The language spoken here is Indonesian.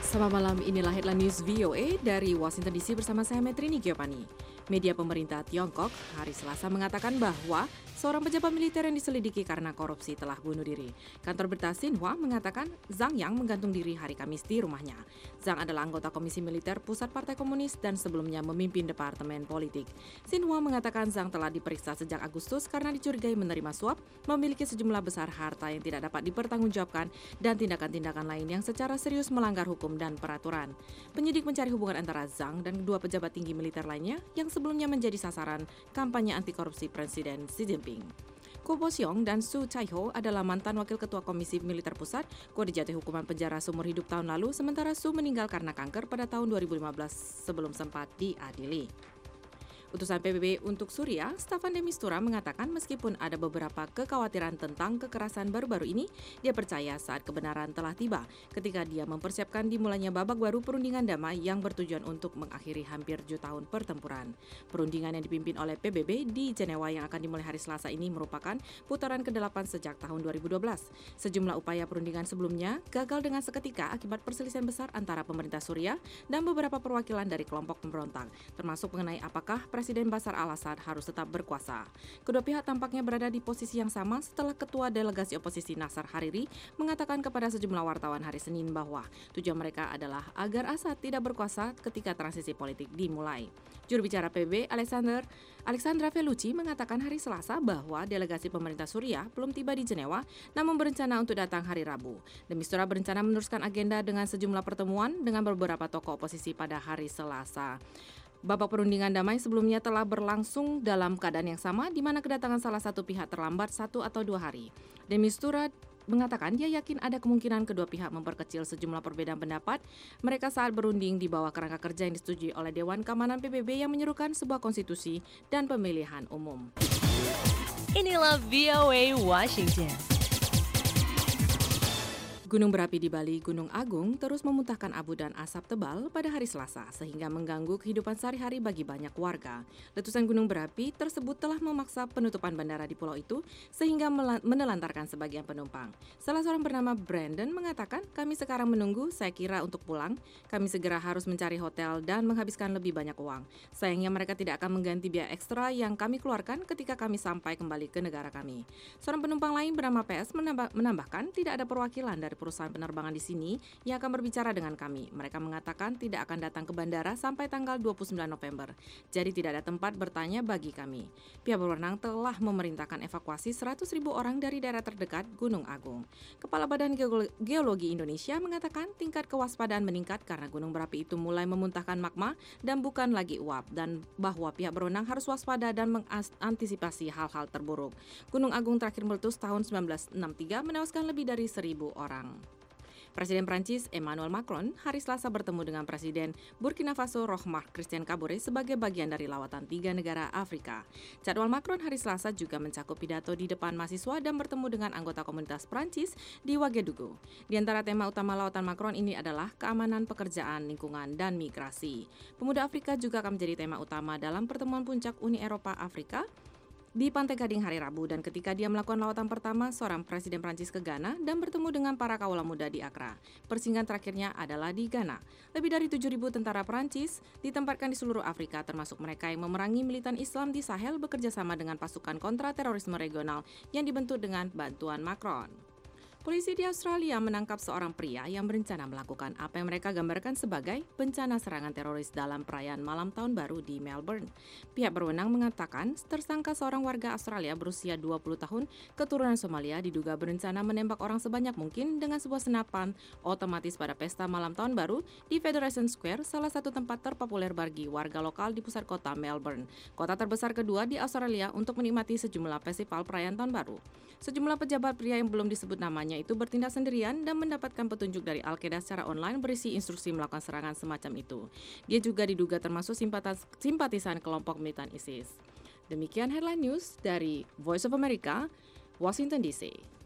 Selamat malam, inilah headline news VOA dari Washington DC bersama saya Metrini Giovanni. Media pemerintah Tiongkok hari Selasa mengatakan bahwa seorang pejabat militer yang diselidiki karena korupsi telah bunuh diri. Kantor berita Xinhua mengatakan Zhang Yang menggantung diri hari Kamis di rumahnya. Zhang adalah anggota Komisi Militer Pusat Partai Komunis dan sebelumnya memimpin Departemen Politik. Xinhua mengatakan Zhang telah diperiksa sejak Agustus karena dicurigai menerima suap, memiliki sejumlah besar harta yang tidak dapat dipertanggungjawabkan, dan tindakan-tindakan lain yang secara serius melanggar hukum dan peraturan. Penyidik mencari hubungan antara Zhang dan kedua pejabat tinggi militer lainnya yang sebelumnya menjadi sasaran kampanye anti korupsi Presiden Xi Jinping. Ko Bo-seong dan Su Chai-ho adalah mantan wakil ketua Komisi Militer Pusat. Ko dijatuhi hukuman penjara seumur hidup tahun lalu, sementara Su meninggal karena kanker pada tahun 2015 sebelum sempat diadili. Utusan PBB untuk Suriah, Staffan de Mistura mengatakan meskipun ada beberapa kekhawatiran tentang kekerasan baru-baru ini, dia percaya saat kebenaran telah tiba ketika dia mempersiapkan dimulainya babak baru perundingan damai yang bertujuan untuk mengakhiri hampir 7 tahun pertempuran. Perundingan yang dipimpin oleh PBB di Jenewa yang akan dimulai hari Selasa ini merupakan putaran ke-8 sejak tahun 2012. Sejumlah upaya perundingan sebelumnya gagal dengan seketika akibat perselisihan besar antara pemerintah Suriah dan beberapa perwakilan dari kelompok pemberontak, termasuk mengenai apakah Presiden Bashar al-Assad harus tetap berkuasa. Kedua pihak tampaknya berada di posisi yang sama setelah Ketua Delegasi Oposisi Nasser Hariri mengatakan kepada sejumlah wartawan hari Senin bahwa tujuan mereka adalah agar Assad tidak berkuasa ketika transisi politik dimulai. Juru bicara PBB Alexandra Vellucci mengatakan hari Selasa bahwa delegasi pemerintah Suriah belum tiba di Jenewa, namun berencana untuk datang hari Rabu. De Mistura berencana meneruskan agenda dengan sejumlah pertemuan dengan beberapa tokoh oposisi pada hari Selasa. Babak perundingan damai sebelumnya telah berlangsung dalam keadaan yang sama, di mana kedatangan salah satu pihak terlambat 1 atau 2 hari. De Mistura mengatakan dia yakin ada kemungkinan kedua pihak memperkecil sejumlah perbedaan pendapat mereka saat berunding di bawah kerangka kerja yang disetujui oleh Dewan Keamanan PBB yang menyerukan sebuah konstitusi dan pemilihan umum. Inilah VOA Washington. Gunung berapi di Bali, Gunung Agung, terus memuntahkan abu dan asap tebal pada hari Selasa sehingga mengganggu kehidupan sehari-hari bagi banyak warga. Letusan gunung berapi tersebut telah memaksa penutupan bandara di pulau itu sehingga menelantarkan sebagian penumpang. Salah seorang bernama Brandon mengatakan, "Kami sekarang menunggu, saya kira untuk pulang. Kami segera harus mencari hotel dan menghabiskan lebih banyak uang. Sayangnya mereka tidak akan mengganti biaya ekstra yang kami keluarkan ketika kami sampai kembali ke negara kami." Seorang penumpang lain bernama PS menambahkan tidak ada perwakilan dari perusahaan penerbangan di sini yang akan berbicara dengan kami. Mereka mengatakan tidak akan datang ke bandara sampai tanggal 29 November. Jadi tidak ada tempat bertanya bagi kami. Pihak berwenang telah memerintahkan evakuasi 100.000 orang dari daerah terdekat Gunung Agung. Kepala Badan Geologi Indonesia mengatakan tingkat kewaspadaan meningkat karena gunung berapi itu mulai memuntahkan magma dan bukan lagi uap, dan bahwa pihak berwenang harus waspada dan mengantisipasi hal-hal terburuk. Gunung Agung terakhir meletus tahun 1963 menewaskan lebih dari 1.000 orang. Presiden Prancis Emmanuel Macron hari Selasa bertemu dengan Presiden Burkina Faso Roch-Marc Christian Kabore sebagai bagian dari lawatan 3 negara Afrika. Jadwal Macron hari Selasa juga mencakup pidato di depan mahasiswa dan bertemu dengan anggota komunitas Prancis di Ouagadougou. Di antara tema utama lawatan Macron ini adalah keamanan pekerjaan, lingkungan, dan migrasi. Pemuda Afrika juga akan menjadi tema utama dalam pertemuan puncak Uni Eropa Afrika di Pantai Gading hari Rabu, dan ketika dia melakukan lawatan pertama seorang Presiden Prancis ke Ghana dan bertemu dengan para kaula muda di Accra. Persinggahan terakhirnya adalah di Ghana. Lebih dari 7.000 tentara Prancis ditempatkan di seluruh Afrika, termasuk mereka yang memerangi militan Islam di Sahel bekerja sama dengan pasukan kontra terorisme regional yang dibentuk dengan bantuan Macron. Polisi di Australia menangkap seorang pria yang berencana melakukan apa yang mereka gambarkan sebagai bencana serangan teroris dalam perayaan malam tahun baru di Melbourne. Pihak berwenang mengatakan tersangka seorang warga Australia berusia 20 tahun keturunan Somalia diduga berencana menembak orang sebanyak mungkin dengan sebuah senapan otomatis pada pesta malam tahun baru di Federation Square, salah satu tempat terpopuler bagi warga lokal di pusat kota Melbourne, kota terbesar kedua di Australia untuk menikmati sejumlah festival perayaan tahun baru. Sejumlah pejabat pria yang belum disebut namanya itu bertindak sendirian dan mendapatkan petunjuk dari Al-Qaeda secara online berisi instruksi melakukan serangan semacam itu. Dia juga diduga termasuk simpatisan kelompok militan ISIS. Demikian headline news dari Voice of America, Washington DC.